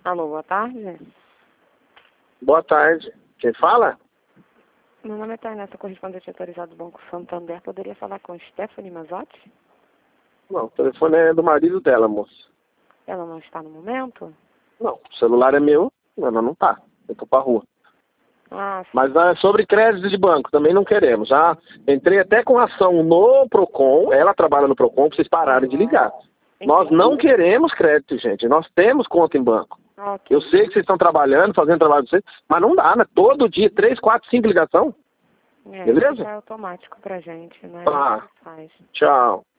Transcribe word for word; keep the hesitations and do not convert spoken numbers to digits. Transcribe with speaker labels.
Speaker 1: Alô, boa tarde.
Speaker 2: Boa tarde. Quem fala?
Speaker 1: Meu nome é Tainessa, correspondente autorizado do Banco Santander. Poderia falar com Stephanie Mazotti?
Speaker 2: Não, o telefone é do marido dela, moça.
Speaker 1: Ela não está no momento?
Speaker 2: Não, o celular é meu, ela não tá. Eu tô pra rua.
Speaker 1: Ah, sim.
Speaker 2: Mas ah, sobre crédito de banco, também não queremos. Já entrei até com ação no Procon, ela trabalha no Procon, pra vocês pararem de ligar. Nós não queremos crédito, gente. Nós temos conta em banco.
Speaker 1: Ok.
Speaker 2: Eu sei que vocês estão trabalhando, fazendo trabalho de vocês, mas não dá, né? Todo dia, três, quatro, cinco ligação.
Speaker 1: É,
Speaker 2: Beleza?
Speaker 1: isso é automático pra gente, né?
Speaker 2: Tá.
Speaker 1: Faz.
Speaker 2: Tchau.